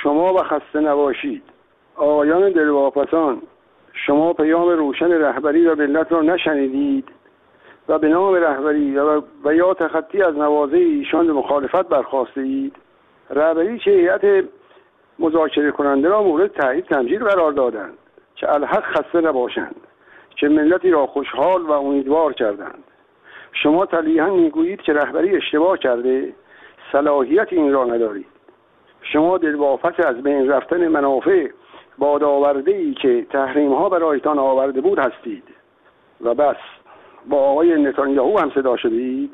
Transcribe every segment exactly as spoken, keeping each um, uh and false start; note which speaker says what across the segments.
Speaker 1: شما و خسته نباشید. آقایان دلواپسان، شما پیام روشن رهبری و ملت را نشنیدید و به نام رهبری و, و یا تخطی از نوازه ایشان به مخالفت برخاسته اید. رهبری چه هیئت مذاکره کننده را مورد تایید تمجید قرار دادند که الحق خسته نباشند، که ملتی را خوشحال و امیدوار کردند. شما تلیحا میگویید که رهبری اشتباه کرده، صلاحیت این را ندارید. شما دلواپس از بین رفتن منافع بادآورده‌ای که تحریم‌ها برایتان آورده بود هستید و بس. با آقای نتانیاهو هم صدا شدید.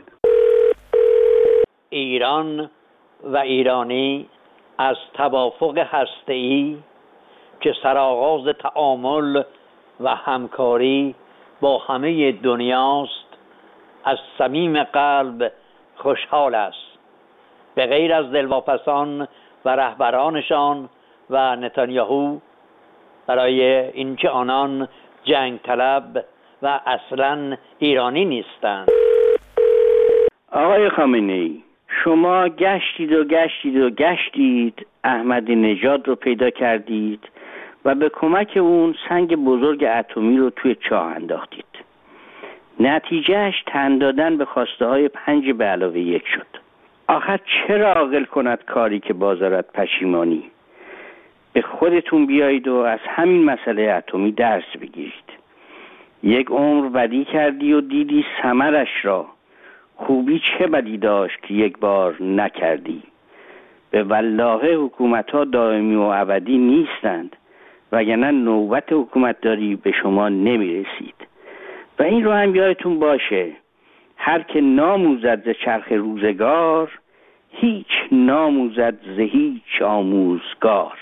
Speaker 2: ایران و ایرانی از توافق هسته‌ای که سرآغاز تعامل و همکاری با همه دنیاست از صمیم قلب خوشحال است. به غیر از دلواپسان و رهبرانشان و نتانیاهو، برای اینکه آنان جنگ طلب و اصلاً ایرانی نیستند.
Speaker 3: آقای خامنه‌ای، شما گشتید و گشتید و گشتید، احمدی نژاد رو پیدا کردید و به کمک اون سنگ بزرگ اتمی رو توی چاه انداختید. نتیجهش تن دادن به خواسته های پنج به علاوه یک شد. آخر چرا عاقل کند کاری که بازارد پشیمانی؟ به خودتون بیایید و از همین مسئله اتمی درس بگیرید. یک عمر بدی کردی و دیدی ثمرش را. خوبی چه بدی داشت که یک بار نکردی؟ به والله حکومت‌ها دائمی و ابدی نیستند، وگرنه نوبت حکومتداری به شما نمی‌رسید. و این رو هم یادتون باشه، هر که ناموزد ز چرخ روزگار، هیچ ناموزد ز هیچ آموزگار.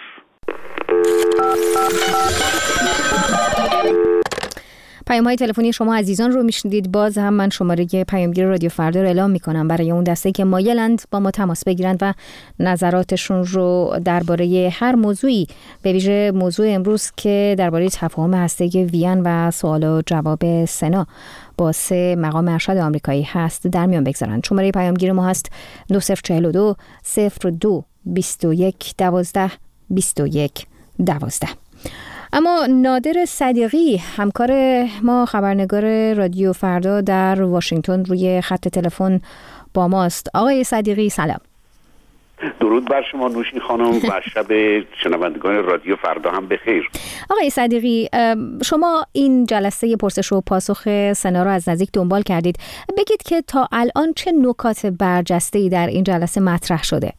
Speaker 4: پیام های تلفنی شما عزیزان رو میشنیدید. باز هم من شماره پیامگیر رادیو فردا رو اعلام میکنم برای اون دسته که مایلند با ما تماس بگیرند و نظراتشون رو درباره هر موضوعی، به ویژه موضوع امروز که درباره تفاهم هسته‌ای وین و سوال و جواب سنا با سه مقام ارشد آمریکایی هست، در میان بگذارند. شماره پیامگیر ما هست دو صفر چهل و دو صفر دو بیست و یک دوازده بیست و یک دوازده. اما نادر صدیقی همکار ما، خبرنگار رادیو فردا در واشنگتن، روی خط تلفن با ماست. آقای صدیقی سلام.
Speaker 5: درود بر شما نوشین خانم و شب شنوندگان رادیو فردا هم بخیر.
Speaker 4: آقای صدیقی، شما این جلسه پرسش و پاسخ سنا رو از نزدیک دنبال کردید. بگید که تا الان چه نکات برجسته‌ای در این جلسه مطرح شده؟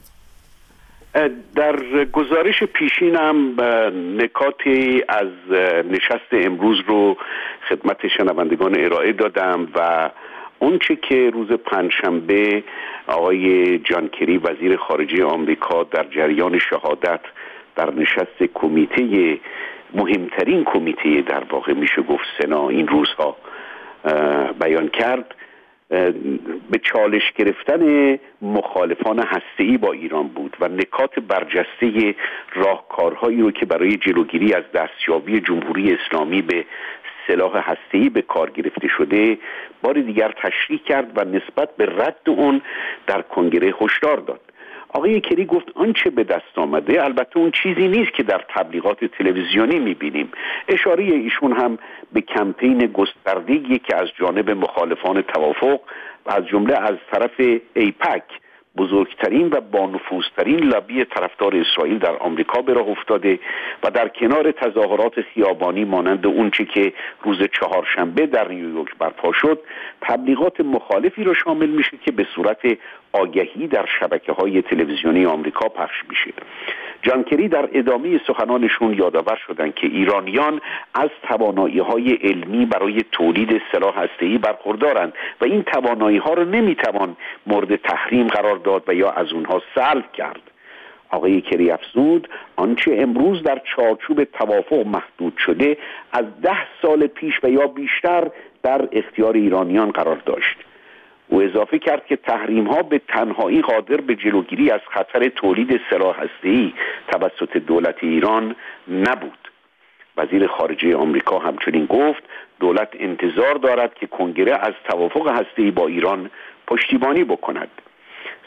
Speaker 5: در گزارش پیشینم نکاتی از نشست امروز رو خدمت شنوندگان ارائه دادم و اون چه که روز پنجشنبه آقای جان کری وزیر خارجه آمریکا در جریان شهادت در نشست کمیته، مهمترین کمیته در واقع میشه گفت سنا این روزها بیان کرد، به چالش گرفتن مخالفان هسته‌ای با ایران بود و نکات برجسته راهکارهایی رو که برای جلوگیری از دستیابی جمهوری اسلامی به سلاح هسته‌ای به کار گرفته شده بار دیگر تشریح کرد و نسبت به رد اون در کنگره هشدار داد. آقای کری گفت آنچه به دست آمده البته اون چیزی نیست که در تبلیغات تلویزیونی می‌بینیم. اشاره ایشون هم به کمپین گسترده‌ای که از جانب مخالفان توافق و از جمله از طرف ایپک، بزرگترین و بانفوذترین لابی طرفدار اسرائیل در آمریکا به راه افتاده و در کنار تظاهرات خیابانی مانند اونچه که روز چهارشنبه در نیویورک برپا شد، تبلیغات مخالفی را شامل میشه که به صورت آگهی در شبکه‌های تلویزیونی آمریکا پخش میشه. جان کری در ادامه سخنانشون یادآور شدند که ایرانیان از توانایی‌های علمی برای تولید سلاح هسته‌ای برخوردارند و این توانایی‌ها را نمیتوان مورد تحریم قرار داد و یا از اونها سلب کرد. آقای کری افزود آنچه امروز در چارچوب توافق محدود شده از ده سال پیش و یا بیشتر در اختیار ایرانیان قرار داشت. او اضافه کرد که تحریم ها به تنهایی قادر به جلوگیری از خطر تولید سلاح هسته‌ای توسط دولت ایران نبود. وزیر خارجه آمریکا همچنین گفت دولت انتظار دارد که کنگره از توافق هسته‌ای با ایران پشتیبانی بکند.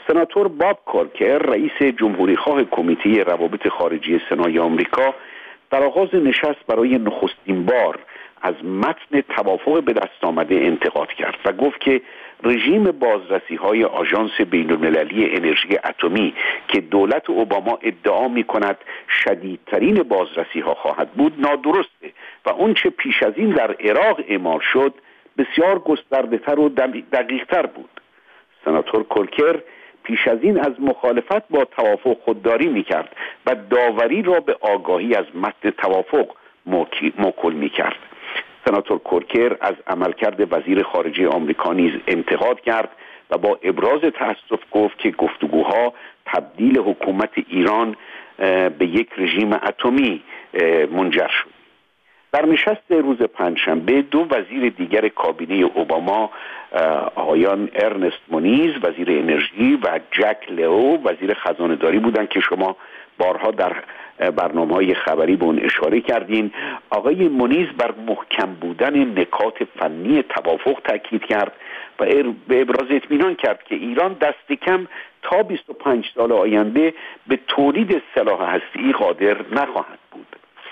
Speaker 5: سناتور باب کورکر رئیس جمهوری خواه کمیته روابط خارجی سنای آمریکا در آغاز نشست برای نخستین بار از متن توافق به دست آمده انتقاد کرد و گفت که رژیم بازرسی های آژانس بین المللی انرژی اتمی که دولت اوباما ادعا می کند شدیدترین بازرسی ها خواهد بود نادرسته و اون چه پیش از این در عراق اعمال شد بسیار گسترده تر و دقیق تر بود. سناتور کورکر پیش از این از مخالفت با توافق خودداری می کرد و داوری را به آگاهی از متن توافق موکول می کرد. سناتور کورکر از عملکرد وزیر خارجه آمریکا نیز انتقاد کرد و با ابراز تأسف گفت که گفتگوها تبدیل حکومت ایران به یک رژیم اتمی منجر شد. در نشست روز پنجشنبه دو وزیر دیگر کابینه اوباما، آقایان ارنست مونیز وزیر انرژی و جک لئو وزیر خزانه‌داری بودند که شما بارها در برنامه‌های خبری به اون اشاره کردین. آقای مونیز بر محکم بودن نکات فنی توافق تاکید کرد و به ابراز اطمینان کرد که ایران دست کم تا بیست و پنج سال آینده به تولید سلاح هسته‌ای قادر نخواهد بود.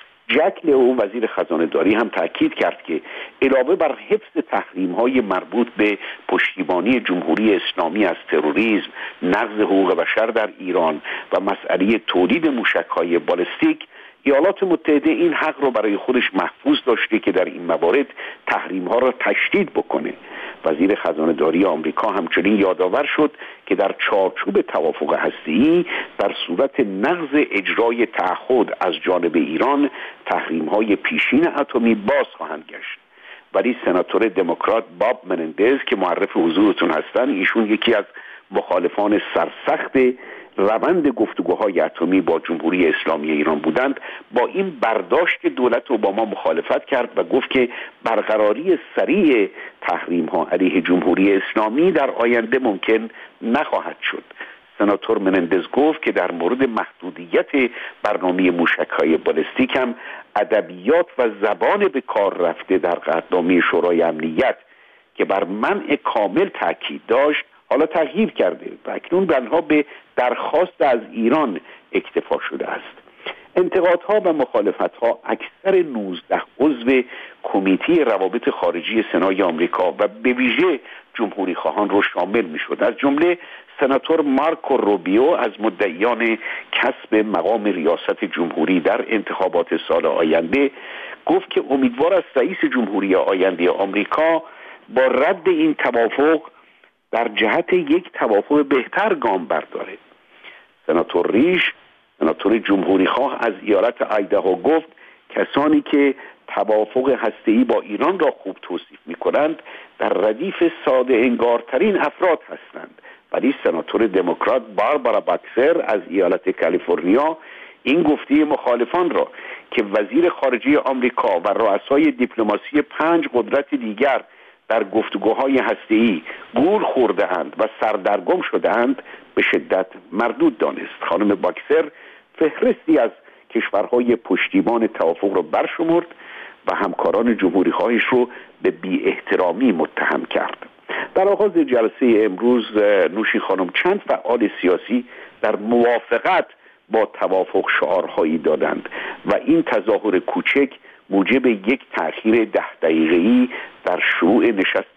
Speaker 5: جک لئو وزیر خزانه‌داری هم تاکید کرد که علاوه بر حفظ تحریم‌های مربوط به پشتیبانی جمهوری اسلامی از تروریسم، نقض حقوق بشر در ایران و مسئله تولید موشک‌های بالستیک، ایالات متحده این حق را برای خودش محفوظ داشته که در این موارد تحریم‌ها را تشدید بکنه. وزیر خزانه‌داری آمریکا همچنین یادآور شد که در چارچوب توافق هسته‌ای در صورت نقض اجرای تعهد از جانب ایران تحریم‌های پیشین اتمی باز خواهند گشت. ولی سناتور دموکرات باب منندز که معرف حضورتون هستن، ایشون یکی از مخالفان سرسخت روند گفتگوهای اتمی با جمهوری اسلامی ایران بودند، با این برداشت دولت اوباما مخالفت کرد و گفت که برقراری سریع تحریم ها علیه جمهوری اسلامی در آینده ممکن نخواهد شد. سناتور منندز گفت که در مورد محدودیت برنامه موشک‌های بالستیک هم ادبیات و زبان به کار رفته در قطعنامه شورای امنیت که بر منع کامل تاکید داشت حالا تغییر کرده و اکنون بنها به درخواست از ایران اکتفا شده است. انتقادها و مخالفتها اکثر نوزده عضو کمیته روابط خارجی سنای آمریکا و به ویژه جمهوری خواهان رو شامل می شد. از جمله سناتور مارکو روبیو از مدعیان کسب مقام ریاست جمهوری در انتخابات سال آینده گفت که امیدوار است رئیس جمهوری آینده آمریکا با رد این توافق در جهت یک توافق بهتر گام برداره. سناتور ریش، سناتور جمهوری خواه از ایالت آیداهو گفت کسانی که توافق هسته‌ای با ایران را خوب توصیف می‌کنند در ردیف ساده انگارترین افراد هستند. ولی سناتور دموکرات باربارا باکسر از ایالت کالیفرنیا این گفته مخالفان را که وزیر خارجه آمریکا و رؤسای دیپلماسی پنج قدرت دیگر در گفتگوهای هسته‌ای گول خورده‌اند و سردرگم شده‌اند به شدت مردود دانست. خانم باکسر فهرستی از کشورهای پشتیبان توافق را برشمرد و همکاران جمهوری خواهش رو به بی احترامی متهم کرد. در آغاز جلسه امروز نوشین خانم چند فعال سیاسی در موافقت با توافق شعارهایی دادند و این تظاهر کوچک موجب یک تأخیر ده دقیقه‌ای در شروع نشست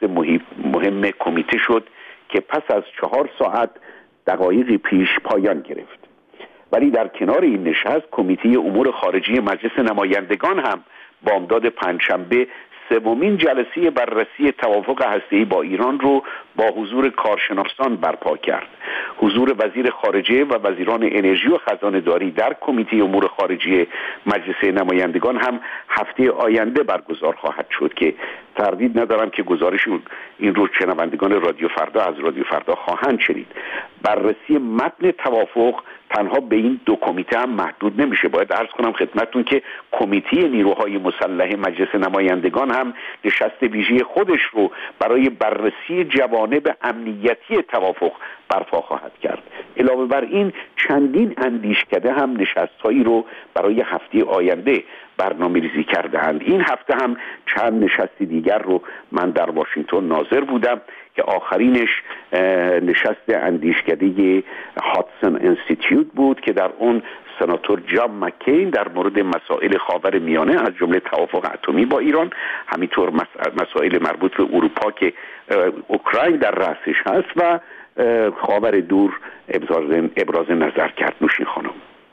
Speaker 5: مهم کمیته شد که پس از چهار ساعت دقایقی پیش پایان گرفت. ولی در کنار این نشست کمیته امور خارجی مجلس نمایندگان هم بامداد پنجشنبه سومین جلسه بررسی توافق هسته‌ای با ایران رو با حضور کارشناسان برپا کرد. حضور وزیر خارجه و وزیران انرژی و خزانه‌داری در کمیته امور خارجی مجلس نمایندگان هم هفته آینده برگزار خواهد شد که تردید ندارم که گزارش این رو شنوندگان رادیو فردا از رادیو فردا خواهند شنید. بررسی متن توافق تنها به این دو کمیته هم محدود نمیشه. باید عرض کنم خدمتتون که کمیته نیروهای مسلح مجلس نمایندگان هم نشست ویژه خودش رو برای بررسی جوانب امنیتی توافق برپا خواهد کرد. علاوه بر این چندین اندیشکده هم نشست‌هایی رو برای هفته آینده برنامه‌ریزی کرده‌اند. این هفته هم چند نشست دیگر رو من در واشنگتن ناظر بودم که آخرینش نشست اندیشکده هاتسون انستیتیوت بود که در اون سناتور جان مکین در مورد مسائل خاور میانه از جمله توافق اتمی با ایران، همینطور مسائل مربوط به اروپا که اوکراین در رأسش هست و خاور دور ابراز نظر کرد. نوشین خانم.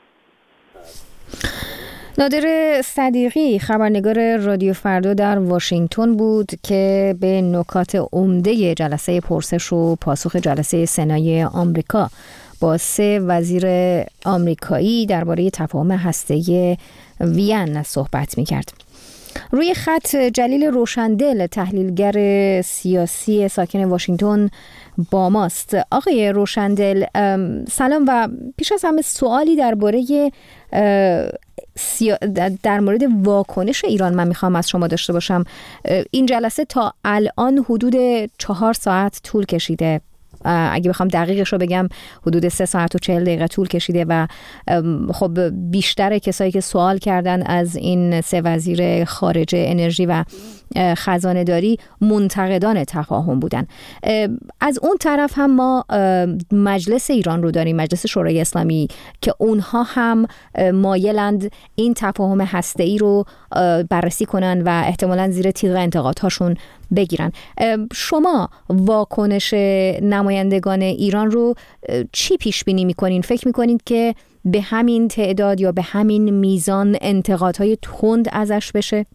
Speaker 4: نادر صدیقی خبرنگار رادیو فردا در واشنگتن بود که به نکات عمده جلسه پرسش و پاسخ جلسه سنای آمریکا با سه وزیر آمریکایی درباره تفاهم هسته‌ای وین صحبت می‌کرد. روی خط جلیل روشندل تحلیلگر سیاسی ساکن واشنگتن با ماست. آقای روشندل سلام و پیش از همه سوالی درباره سیا... در مورد واکنش ایران من میخوام از شما داشته باشم. این جلسه تا الان حدود چهار ساعت طول کشیده، اگه بخوام دقیقش رو بگم حدود سه ساعت و چهل دقیقه طول کشیده و خب بیشتر کسایی که سوال کردن از این سه وزیر خارجه، انرژی و خزانه داری منتقدان تفاهم بودن. از اون طرف هم ما مجلس ایران رو داریم، مجلس شورای اسلامی، که اونها هم مایلند این تفاهم هسته‌ای رو بررسی کنن و احتمالاً زیر تیغ انتقادهاشون بگیرن. شما واکنش نمایندگان ایران رو چی پیش بینی میکنین؟ فکر میکنین که به همین تعداد یا به همین میزان انتقادهای تند ازش بشه؟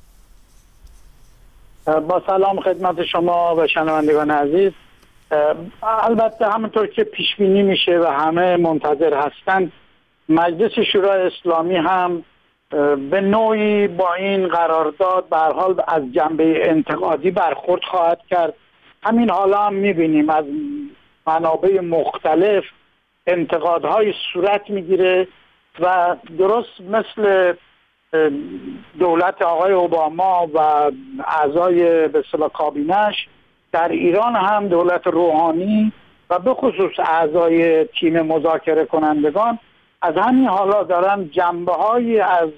Speaker 6: با سلام خدمت شما و شنوندگان عزیز. البته همونطور که پیش بینی میشه و همه منتظر هستند، مجلس شورای اسلامی هم به نوعی با این قرارداد به هر حال از جنبه انتقادی برخورد خواهد کرد. همین حالا هم میبینیم از منابع مختلف انتقادهای صورت میگیره و درست مثل دولت آقای اوباما و اعضای به اصطلاح کابینش، در ایران هم دولت روحانی و به خصوص اعضای تیم مذاکره کنندگان از همین حالا دارن جنبه‌هایی از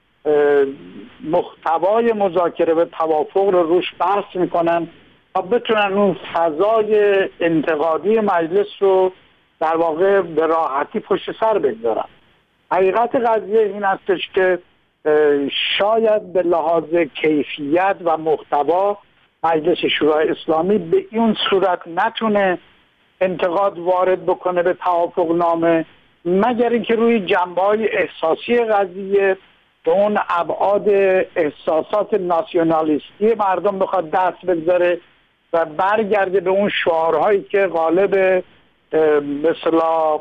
Speaker 6: محتوای مذاکره به توافق رو روش بحث میکنن و بتونن اون فضای انتقادی مجلس رو در واقع به راحتی پشت سر بگذارن. حقیقت قضیه این هستش که شاید به لحاظ کیفیت و محتوا مجلس شورای اسلامی به این صورت نتونه انتقاد وارد بکنه به توافق نامه، مگر اینکه روی جنبه‌های احساسی قضیه به اون ابعاد احساسات ناسیونالیستی مردم بخواد دست بگذاره و برگرده به اون شعارهایی که غالب به اصطلاح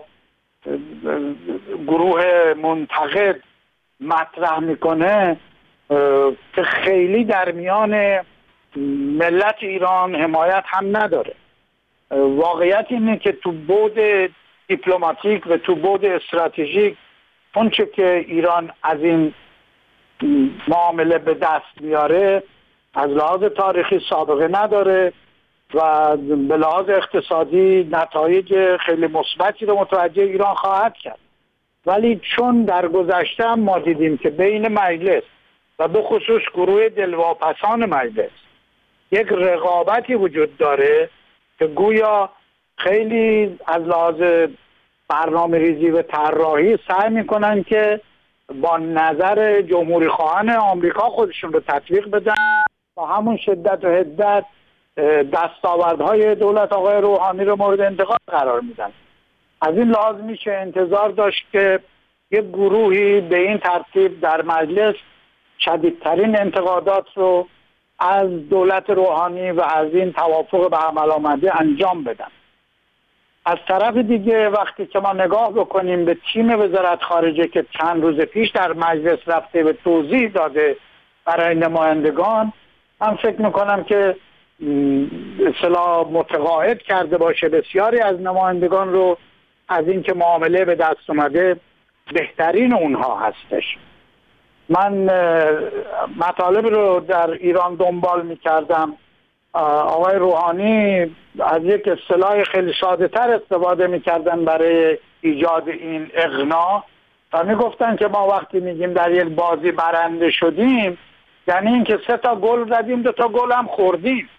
Speaker 6: گروه منتقد مطرح میکنه که خیلی در میان ملت ایران حمایت هم نداره. واقعیت اینه که تو بعد دیپلماتیک و تو بعد استراتژیک اون چه که ایران از این معامله به دست میاره از لحاظ تاریخی سابقه نداره و به لحاظ اقتصادی نتایج خیلی مثبتی رو متوجه ایران خواهد کرد. ولی چون در گذشته هم ما دیدیم که بین مجلس و به خصوص گروه دلواپسان مجلس یک رقابتی وجود داره که گویا خیلی از لحاظ برنامه ریزی و طراحی سعی میکنن که با نظر جمهوری خواهان آمریکا خودشون رو تطبیق بدن و همون شدت و حدت دستاوردهای دولت آقای روحانی رو مورد انتقاد قرار میدن. از این لحاظ میشه انتظار داشت که یک گروهی به این ترتیب در مجلس شدیدترین انتقادات رو از دولت روحانی و از این توافق به عمل آمده انجام بدن. از طرف دیگه وقتی که ما نگاه بکنیم به تیم وزارت خارجه که چند روز پیش در مجلس رفته و توضیح داده برای نمایندگان، من فکر میکنم که اصطلاح متقاعد کرده باشه بسیاری از نمایندگان رو از اینکه معامله به دست اومده بهترین اونها هستش. من مطالب رو در ایران دنبال میکردم. آقای روحانی از یک اصطلاح خیلی ساده تر استفاده میکردن برای ایجاد این اقناع و میگفتن که ما وقتی میگیم در یک بازی برنده شدیم یعنی اینکه سه تا گل زدیم، دو تا گل هم خوردیم.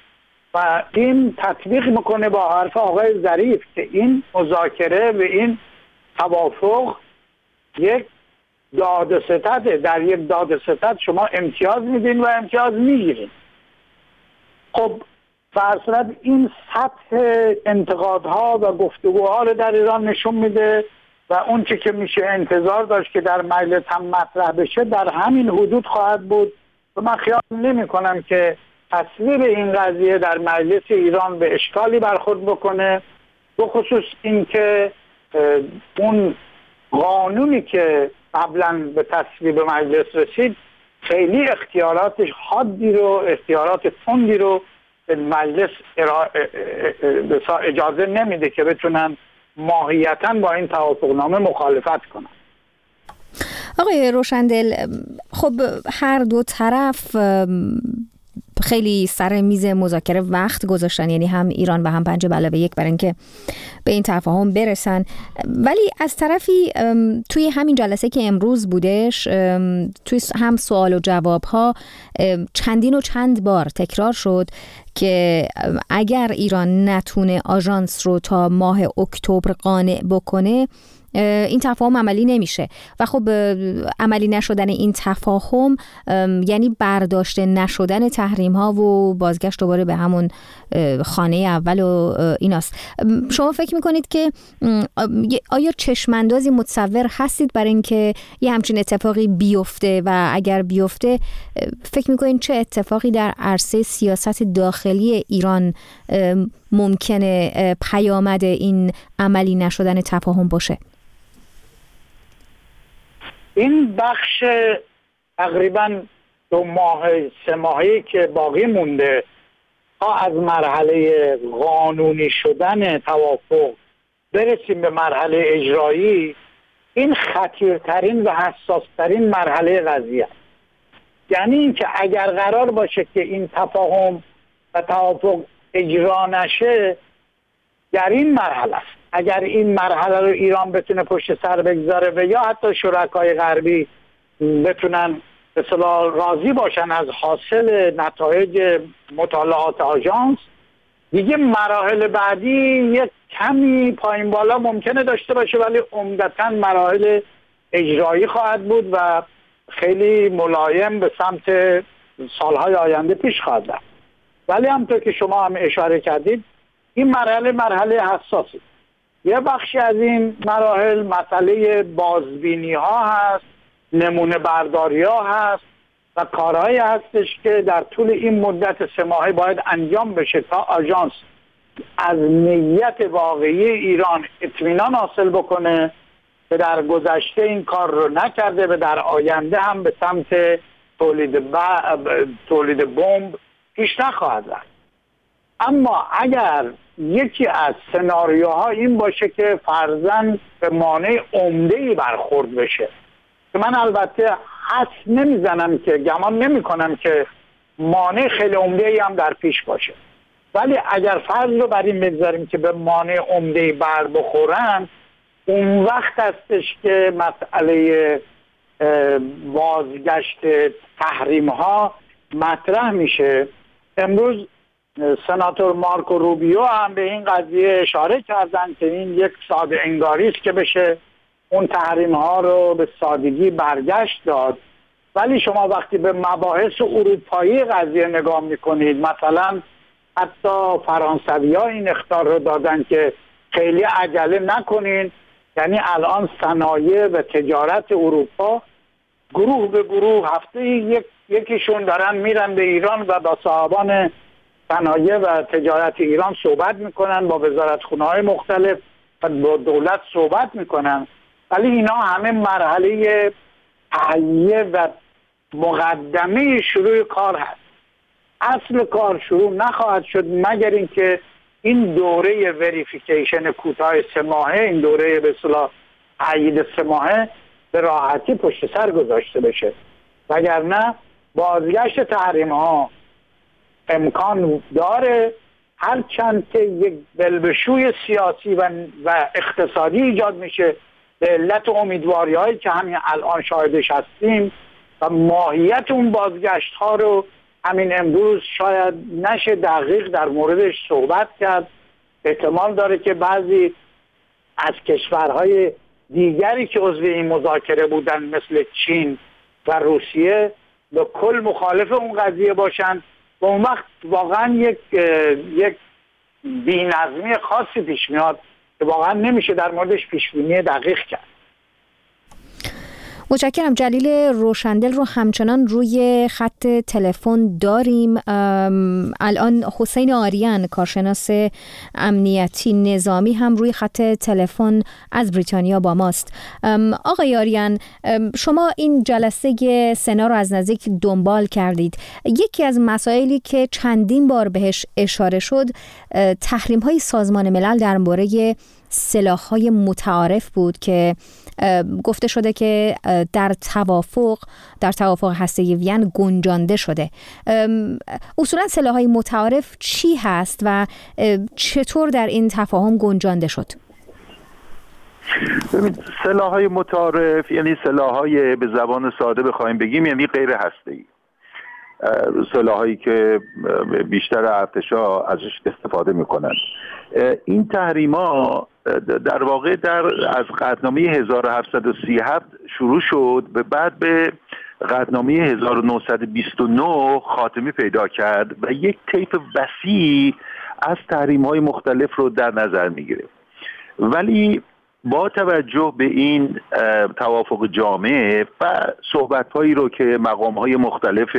Speaker 6: و این تطبیق میکنه با حرف آقای ظریف که این مذاکره و این توافق یک داد و ستده. در یک داد و ستد شما امتیاز میدین و امتیاز میگیرین. خب فرصت این سطح انتقادها و گفتگوها رو در ایران نشون میده و اون چی که میشه انتظار داشت که در مجلس هم مطرح بشه در همین حدود خواهد بود و من خیال نمی کنم که تصویر این قضیه در مجلس ایران به اشکالی برخورد بکنه، به خصوص اینکه اون قانونی که قبلا به تصویب مجلس رسید خیلی اختیاراتش حادی رو اختیارات تندی رو به مجلس اجازه نمیده که بتونن ماهیتاً با این توافقنامه مخالفت کنن.
Speaker 4: آقای روشندل، خب هر دو طرف خیلی سر میز مذاکره وقت گذاشتن، یعنی هم ایران و هم پنج به علاوه یک، برای اینکه به این تفاهم برسن. ولی از طرفی توی همین جلسه که امروز بودش، توی هم سوال و جواب ها چندین و چند بار تکرار شد که اگر ایران نتونه آژانس رو تا ماه اکتبر قانع بکنه این تفاهم عملی نمیشه و خب عملی نشدن این تفاهم یعنی برداشته نشدن تحریم ها و بازگشت دوباره به همون خانه اول و ایناست. شما فکر میکنید که آیا چشماندازی متصور هستید برای اینکه یه همچین اتفاقی بیفته و اگر بیفته فکر میکنید چه اتفاقی در عرصه سیاست داخلی ایران ممکنه پیامد این عملی نشدن تفاهم باشه؟
Speaker 6: این بخش تقریبا دو ماه سه ماهی که باقی مونده تا از مرحله قانونی شدن توافق برسیم به مرحله اجرایی، این خطیرترین و حساسترین مرحله قضیه است. یعنی اینکه اگر قرار باشه که این تفاهم و توافق اجرا نشه در این مرحله است، اگر این مرحله رو ایران بتونه پشت سر بگذاره و یا حتی شرکای غربی بتونن به اصطلاح راضی باشن از حاصل نتایج مطالعات آژانس، دیگه مراحل بعدی یک کمی پایین بالا ممکنه داشته باشه ولی عمدتاً مراحل اجرایی خواهد بود و خیلی ملایم به سمت سالهای آینده پیش خواهد رفت. ولی همونطور که شما هم اشاره کردید این مرحله مرحله حساسی. یه بخشی از این مراحل مسئله بازبینی ها هست، نمونه برداری ها هست و کارهایی هستش که در طول این مدت سه ماهه باید انجام بشه تا آژانس از نیت واقعی ایران اطمینان حاصل بکنه که در گذشته این کار رو نکرده و در آینده هم به سمت تولید, ب... تولید بمب پیش نخواهد رفت. اما اگر یکی از سناریوها این باشه که فرضاً به مانع عمده‌ای برخورد بشه، که من البته حدس نمیزنم که گمان نمی کنم که مانع خیلی عمده‌ای هم در پیش باشه، ولی اگر فرض رو بر این بگذاریم که به مانع عمده‌ای بر بخورن، اون وقت هستش که مسئله بازگشت تحریم ها مطرح میشه. امروز سناتور مارکو روبیو هم به این قضیه اشاره کردن که این یک ساده انگاری است که بشه اون تحریم ها رو به سادگی برگشت داد. ولی شما وقتی به مباحث اروپایی قضیه نگاه میکنید، مثلا حتی فرانسوی ها این اخطار رو دادن که خیلی عجله نکنین، یعنی الان صنایع و تجارت اروپا گروه به گروه هفته یک یکیشون دارن میرن به ایران و با صاحبان صنایع و تجارت ایران صحبت میکنن، با وزارتخونه‌های مختلف و با دولت صحبت میکنن، ولی اینا همه مرحله تهیه و مقدمه شروع کار هست. اصل کار شروع نخواهد شد مگر اینکه این دوره وریفیکیشن کوتاه سه ماهه، این دوره به اصطلاح تایید سه ماهه به راحتی پشت سر گذاشته بشه، وگرنه بازگشت تحریم ها امکان داره، هرچند که یک بلبشوی سیاسی و, و اقتصادی ایجاد میشه به علت امیدواری هایی که همین الان شاهدش هستیم و ماهیت اون بازگشت ها رو همین امروز شاید نشه دقیق در موردش صحبت کرد. احتمال داره که بعضی از کشورهای دیگری که عضو این مذاکره بودن مثل چین و روسیه به کل مخالف اون قضیه باشن و اون وقت واقعا یک یک بی‌نظمی خاصی پیش میاد که واقعا نمیشه در موردش پیش‌بینی دقیق کرد.
Speaker 4: متشکرم. جلیل روشندل رو همچنان روی خط تلفن داریم. الان حسین آریان کارشناس امنیتی نظامی هم روی خط تلفن از بریتانیا با ماست. آقای آریان، شما این جلسه سنا رو از نزدیک دنبال کردید. یکی از مسائلی که چندین بار بهش اشاره شد تحریم‌های سازمان ملل درباره سلاح‌های متعارف بود که گفته شده که در توافق در توافق هسته‌ای وین گنجانده شده. اصولا سلاح‌های متعارف چی هست و چطور در این تفاهم گنجانده شد؟
Speaker 7: ببینید، سلاح‌های متعارف یعنی سلاح‌های به زبان ساده بخوایم بگیم یعنی غیر هسته‌ای، سلاح‌هایی که بیشتر ارتشا ازش استفاده میکنن. این تحریما در واقع در از قطعنامه هزار و هفتصد و سی و هفت شروع شد به بعد به قطعنامه هزار و نهصد و بیست و نه خاتمه پیدا کرد و یک طیف وسیع از تحریم‌های مختلف رو در نظر میگیره. ولی با توجه به این توافق جامع و صحبت‌هایی رو که مقام‌های مختلف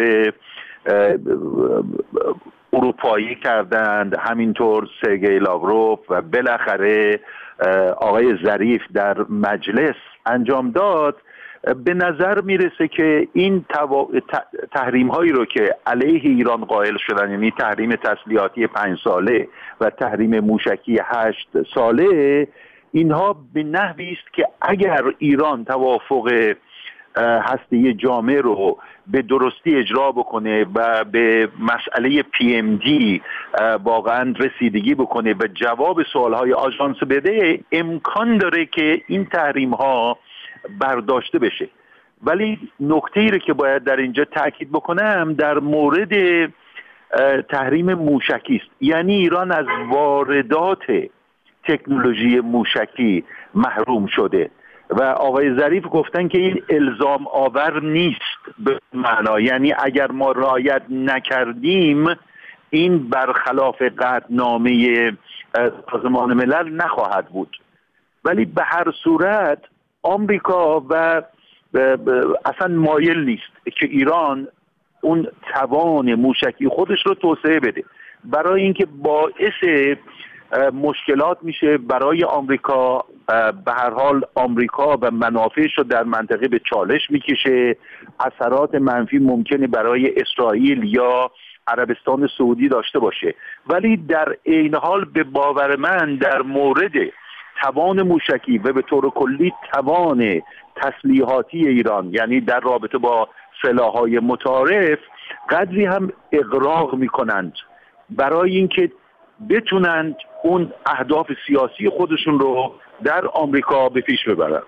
Speaker 7: اروپایی کردند، همینطور سرگئی لاوروف و بالاخره آقای ظریف در مجلس انجام داد، به نظر میرسه که این تحریم هایی رو که علیه ایران قائل شدن، یعنی تحریم تسلیحاتی پنج ساله و تحریم موشکی هشت ساله، اینها به نحوی است که اگر ایران توافق هسته جامع رو به درستی اجرا بکنه و به مسئله پی ام دی واقعا رسیدگی بکنه و جواب سوالهای آژانس بده، امکان داره که این تحریم ها برداشته بشه. ولی نکته‌ای رو که باید در اینجا تاکید بکنم در مورد تحریم موشکی است. یعنی ایران از واردات تکنولوژی موشکی محروم شده و آقای ظریف گفتن که این الزام آور نیست به معنا، یعنی اگر ما رعایت نکردیم این برخلاف قطعنامه سازمان ملل نخواهد بود. ولی به هر صورت آمریکا و اصلا مایل نیست که ایران اون توان موشکی خودش رو توسعه بده، برای اینکه باعث مشکلات میشه برای آمریکا. به هر حال آمریکا و منافعش رو در منطقه به چالش میکشه، اثرات منفی ممکنه برای اسرائیل یا عربستان سعودی داشته باشه. ولی در عین حال به باور من در مورد توان موشکی و به طور کلی توان تسلیحاتی ایران، یعنی در رابطه با سلاح‌های متعارف، قدری هم اغراق میکنند برای اینکه بتونند اون اهداف سیاسی خودشون رو در آمریکا به پیش ببرن.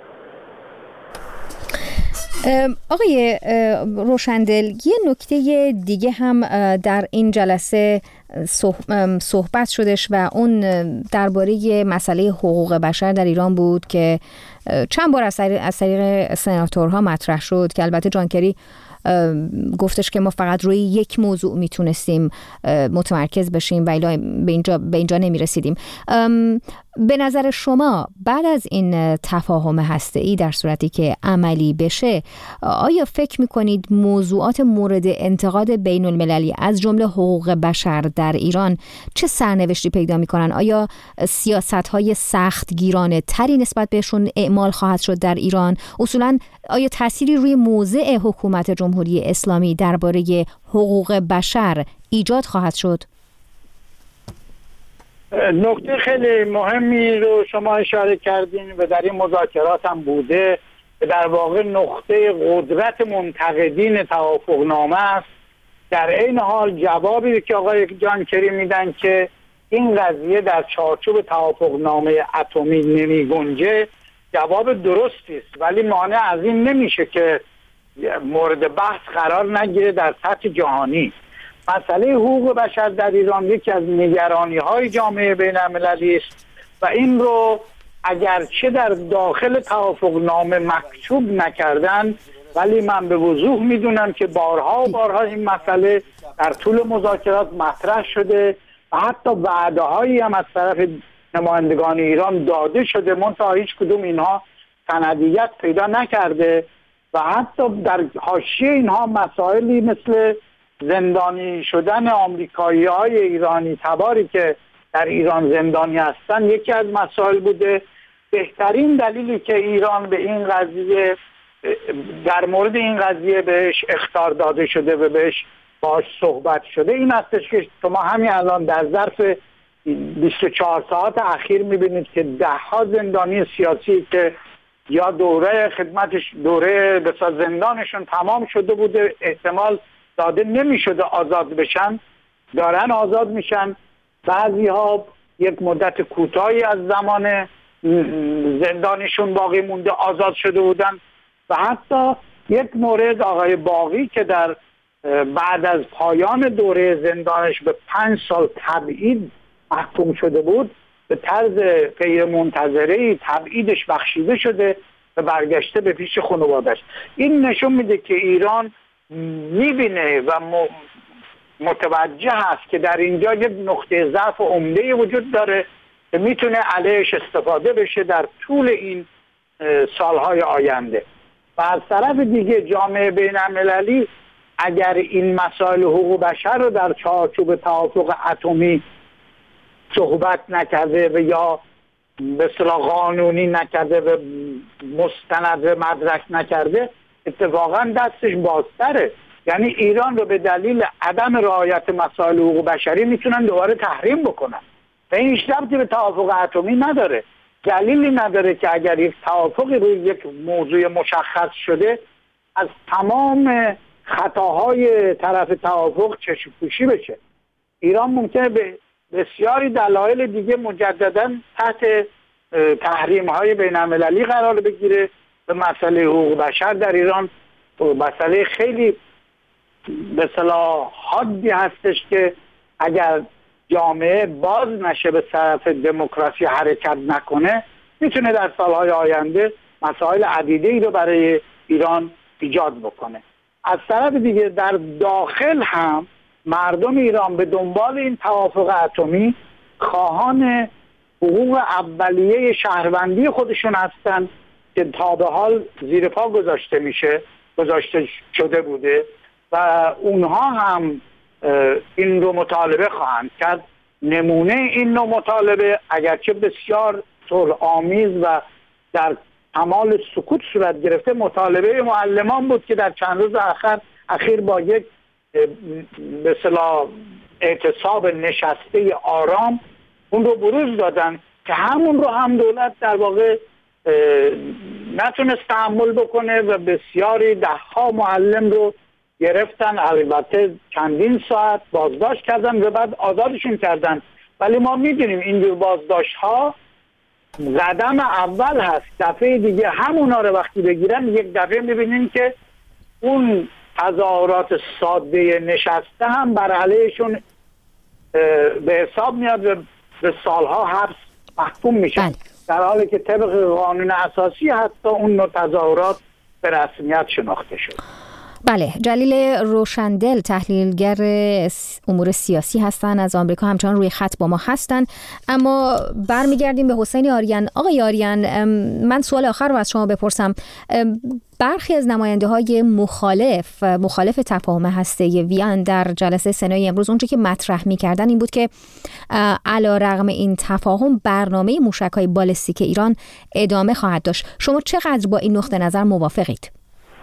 Speaker 4: آقای روشندل، یه نکته دیگه هم در این جلسه صحبت شدش و اون درباره مسئله حقوق بشر در ایران بود که چند بار از طریق سناتورها مطرح شد که البته جان کری گفتش که ما فقط روی یک موضوع میتونستیم متمرکز بشیم و به اینجا به اینجا نمیرسیدیم. به نظر شما بعد از این تفاهم هسته‌ای در صورتی که عملی بشه، آیا فکر میکنید موضوعات مورد انتقاد بین المللی از جمله حقوق بشر در ایران چه سرنوشتی پیدا میکنن؟ آیا سیاست‌های سخت گیرانه تری نسبت بهشون اعمال خواهد شد در ایران؟ اصولاً آیا تأثیری روی موضع حکومت جمهوری اسلامی درباره حقوق بشر ایجاد خواهد شد؟
Speaker 6: نکته خیلی مهمی رو شما اشاره کردین و در این مذاکرات هم بوده، در واقع نقطه قدرت منتقدین توافقنامه است. در این حال جوابی که آقای جان کری میدن که این قضیه در چارچوب توافقنامه اتمی نمی گنجه جواب درستی است، ولی مانع از این نمیشه که مورد بحث قرار نگیره در سطح جهانی. مسئله حقوق بشر در ایران یکی از نگرانی‌های جامعه بین‌المللی است و این رو اگرچه در داخل توافقنامه مکتوب نکردن، ولی من به وضوح میدونم که بارها و بارها این مسئله در طول مذاکرات مطرح شده و حتی وعده‌هایی هم از طرف نمایندگان ایران داده شده، منتها هیچ کدوم اینها سندیت پیدا نکرده و حتی در حاشیه اینها مسائلی مثل زندانی شدن آمریکایی‌های ایرانی تباری که در ایران زندانی هستن یکی از مسائل بوده. بهترین دلیلی که ایران به این قضیه در مورد این قضیه بهش اخطار داده شده و بهش باش صحبت شده این هستش که شما همین الان در ظرف بیست و چهار ساعت اخیر میبینید که ده ها زندانی سیاسی که یا دوره خدمتش دوره بسا زندانشون تمام شده بوده، احتمال داده نمیشده آزاد بشن، دارن آزاد میشن. بعضی ها یک مدت کوتاهی از زمان زندانشون باقی مونده آزاد شده بودن و حتی یک مورد آقای باقی که در بعد از پایان دوره زندانش به پنج سال تبعید محکوم شده بود، به طرز غیر منتظره تبعیدش بخشیده شده و برگشته به پیش خانواده‌اش. این نشون میده که ایران میبینه و متوجه هست که در اینجا یک نقطه ضعف عمده وجود داره که میتونه علیهش استفاده بشه در طول این سالهای آینده. و از طرف دیگه جامعه بین‌المللی اگر این مسائل حقوق بشر رو در چارچوب توافق اتمی صحبت نکرده و یا به اصطلاح قانونی نکرده و مستند و مدرک نکرده، اتفاقا دستش بازتره. یعنی ایران رو به دلیل عدم رعایت مسائل حقوق بشری میتونن دوباره تحریم بکنن و این هیچ ربطی به توافق اتمی نداره. دلیلی نداره که اگر یک توافقی روی یک موضوع مشخص شده از تمام خطاهای طرف توافق چشم پوشی بشه. ایران ممکنه به بسیاری دلایل دیگه مجددا تحت تحریم های بین المللی قرار بگیره. به مسئله حقوق بشر در ایران مسئله خیلی به اصطلاح حادی هستش که اگر جامعه باز نشه به طرف دموکراسی حرکت نکنه میتونه در سالهای آینده مسائل عدیده‌ای رو برای ایران ایجاد بکنه. از طرف دیگه در داخل هم مردم ایران به دنبال این توافق اتمی خواهان حقوق اولیه شهروندی خودشون هستن که تا به حال زیر پا گذاشته میشه گذاشته شده بوده و اونها هم این رو مطالبه خواهند کرد. نمونه این نوع مطالبه اگرچه بسیار صلح آمیز و در کمال سکوت صورت گرفته، مطالبه معلمان بود که در چند روز اخر اخیر با یک به اصطلاح اعتصاب نشسته آرام اون رو بروز دادن که همون رو هم دولت در واقع نتونست تحمل بکنه و بسیاری ده ها معلم رو گرفتن، البته چندین ساعت بازداشت کردن و بعد آزادشون کردن. ولی ما میدونیم اینجور بازداشت ها قدم اول هست، دفعه دیگه همونا رو وقتی بگیرن یک دفعه میبینیم که اون تظاهرات ساده نشسته هم بر علیهشون به حساب میاد و به سالها حبس محکوم میشن، در حالی که طبق قانون اساسی حتی اون نوع تظاهرات به رسمیت شناخته شد.
Speaker 4: بله، جلیل روشندل تحلیلگر امور سیاسی هستن از آمریکا، همچنان روی خط با ما هستن. اما برمیگردیم به حسین آریان. آقای آریان، من سوال آخر رو از شما بپرسم. برخی از نماینده های مخالف مخالف تفاهم هسته‌ای وین در جلسه سنای امروز اونچه که مطرح می‌کردن این بود که علی‌رغم این تفاهم برنامه موشک‌های بالستیک ایران ادامه خواهد داشت. شما چقدر با این نقطه نظر موافقید؟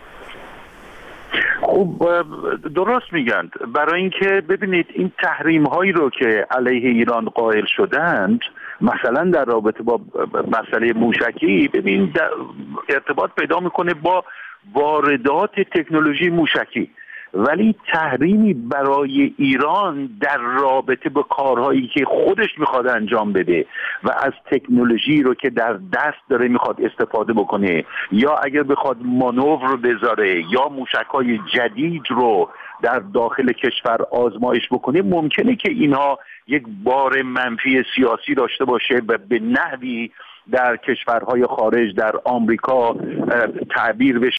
Speaker 7: خب درست میگن، برای اینکه ببینید این تحریم هایی رو که علیه ایران قائل شدند، مثلا در رابطه با مسئله موشکی، ببین ارتباط پیدا میکنه با واردات تکنولوژی موشکی. ولی تحریمی برای ایران در رابطه با کارهایی که خودش میخواد انجام بده و از تکنولوژی رو که در دست داره میخواد استفاده بکنه، یا اگر بخواد مانور رو بذاره یا موشک‌های جدید رو در داخل کشور آزمایش بکنه، ممکنه که اینها یک بار منفی سیاسی داشته باشه و به نحوی در کشورهای خارج، در آمریکا تعبیر بشه